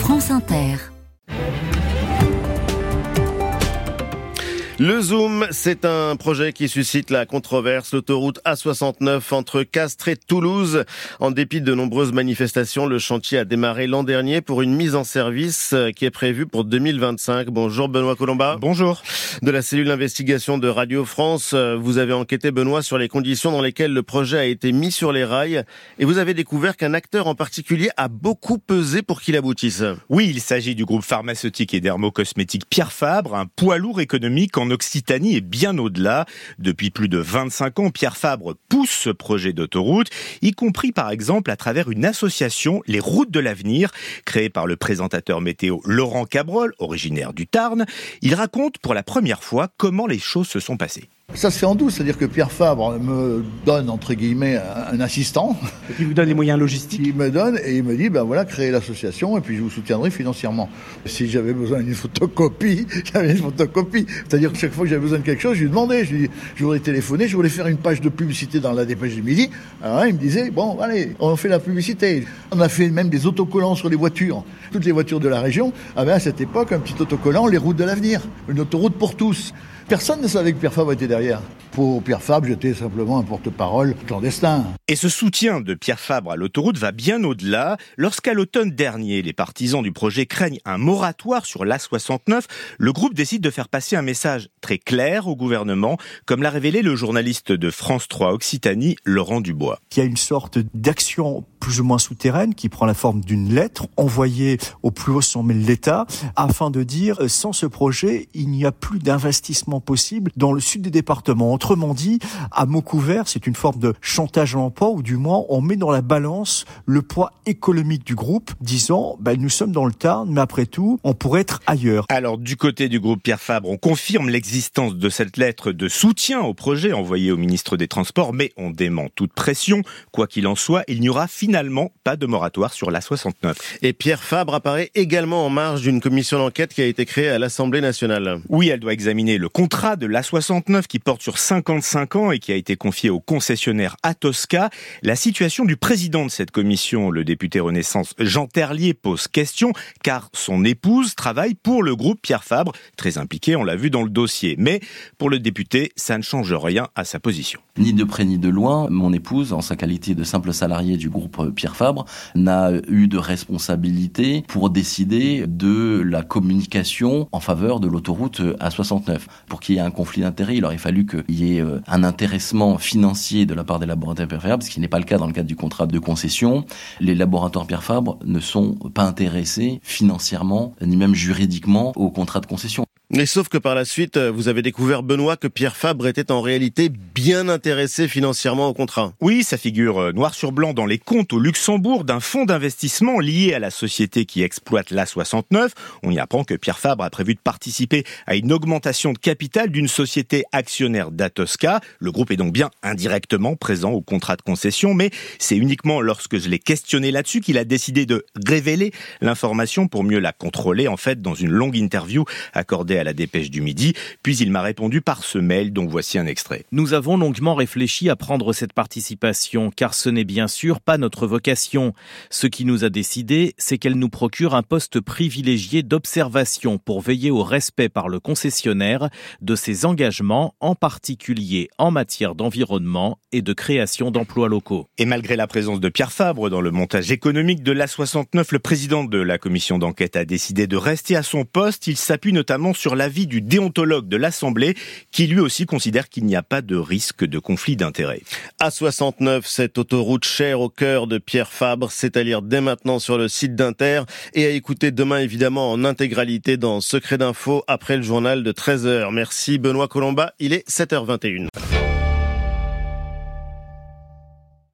France Inter. Le Zoom, c'est un projet qui suscite la controverse. L'autoroute A69 entre Castres et Toulouse. En dépit de nombreuses manifestations, le chantier a démarré l'an dernier pour une mise en service qui est prévue pour 2025. Bonjour Benoît Colomba. Bonjour. De la cellule d'investigation de Radio France, vous avez enquêté, Benoît, sur les conditions dans lesquelles le projet a été mis sur les rails. Et vous avez découvert qu'un acteur en particulier a beaucoup pesé pour qu'il aboutisse. Oui, il s'agit du groupe pharmaceutique et dermocosmétique Pierre Fabre, un poids lourd économique en Occitanie et bien au-delà. Depuis plus de 25 ans, Pierre Fabre pousse ce projet d'autoroute, y compris par exemple à travers une association, les Routes de l'avenir, créée par le présentateur météo Laurent Cabrol, originaire du Tarn. Il raconte pour la première fois comment les choses se sont passées. Ça se fait en douce, c'est-à-dire que Pierre Fabre me donne, entre guillemets, un assistant. Il vous donne les moyens logistiques. Il me donne et il me dit, créez l'association et puis je vous soutiendrai financièrement. Si j'avais besoin d'une photocopie, j'avais une photocopie. C'est-à-dire que chaque fois que j'avais besoin de quelque chose, je lui demandais, je voulais téléphoner, je voulais faire une page de publicité dans la Dépêche du Midi. Alors là, il me disait, bon, allez, on fait la publicité. On a fait même des autocollants sur les voitures. Toutes les voitures de la région avaient à cette époque un petit autocollant, les routes de l'avenir. Une autoroute pour tous. Personne ne savait que Pierre Fabre était derrière. Pour Pierre Fabre, j'étais simplement un porte-parole clandestin. Et ce soutien de Pierre Fabre à l'autoroute va bien au-delà. Lorsqu'à l'automne dernier, les partisans du projet craignent un moratoire sur l'A69, le groupe décide de faire passer un message très clair au gouvernement, comme l'a révélé le journaliste de France 3 Occitanie, Laurent Dubois. Il y a une sorte d'action plus ou moins souterraine qui prend la forme d'une lettre envoyée au plus haut sommet de l'État afin de dire sans ce projet, il n'y a plus d'investissement possible dans le sud des départements. Autrement dit, à mots couverts, c'est une forme de chantage à l'emploi ou du moins on met dans la balance le poids économique du groupe disant nous sommes dans le Tarn mais après tout on pourrait être ailleurs. Alors du côté du groupe Pierre Fabre, on confirme l'existence de cette lettre de soutien au projet envoyée au ministre des Transports mais on dément toute pression. Quoi qu'il en soit, il n'y aura finalement pas de moratoire sur l'A69. Et Pierre Fabre apparaît également en marge d'une commission d'enquête qui a été créée à l'Assemblée nationale. Oui, elle doit examiner le contrat de l'A69 qui porte sur 55 ans et qui a été confié au concessionnaire Atosca. La situation du président de cette commission, le député Renaissance Jean Terlier, pose question car son épouse travaille pour le groupe Pierre Fabre, très impliqué, on l'a vu dans le dossier. Mais pour le député, ça ne change rien à sa position. Ni de près ni de loin, mon épouse, en sa qualité de simple salarié du groupe Pierre Fabre, n'a eu de responsabilité pour décider de la communication en faveur de l'autoroute A69. Pour qu'il y ait un conflit d'intérêts, il aurait fallu qu'il y ait un intéressement financier de la part des laboratoires Pierre Fabre, ce qui n'est pas le cas dans le cadre du contrat de concession. Les laboratoires Pierre Fabre ne sont pas intéressés financièrement, ni même juridiquement, au contrat de concession. Mais sauf que par la suite, vous avez découvert, Benoît, que Pierre Fabre était en réalité bien intéressé financièrement au contrat. Oui, ça figure noir sur blanc dans les comptes au Luxembourg d'un fonds d'investissement lié à la société qui exploite l'A69. On y apprend que Pierre Fabre a prévu de participer à une augmentation de capital d'une société actionnaire d'Atosca. Le groupe est donc bien indirectement présent au contrat de concession, mais c'est uniquement lorsque je l'ai questionné là-dessus qu'il a décidé de révéler l'information pour mieux la contrôler, en fait, dans une longue interview accordée à la Dépêche du Midi. Puis il m'a répondu par ce mail dont voici un extrait. Nous avons longuement réfléchi à prendre cette participation, car ce n'est bien sûr pas notre vocation. Ce qui nous a décidé, c'est qu'elle nous procure un poste privilégié d'observation pour veiller au respect par le concessionnaire de ses engagements, en particulier en matière d'environnement et de création d'emplois locaux. Et malgré la présence de Pierre Fabre dans le montage économique de l'A69, le président de la commission d'enquête a décidé de rester à son poste. Il s'appuie notamment sur l'avis du déontologue de l'Assemblée, qui lui aussi considère qu'il n'y a pas de risque de conflit d'intérêts. A69, cette autoroute chère au cœur de Pierre Fabre, c'est à lire dès maintenant sur le site d'Inter et à écouter demain évidemment en intégralité dans Secret d'info après le journal de 13h. Merci Benoît Colomba, il est 7h21.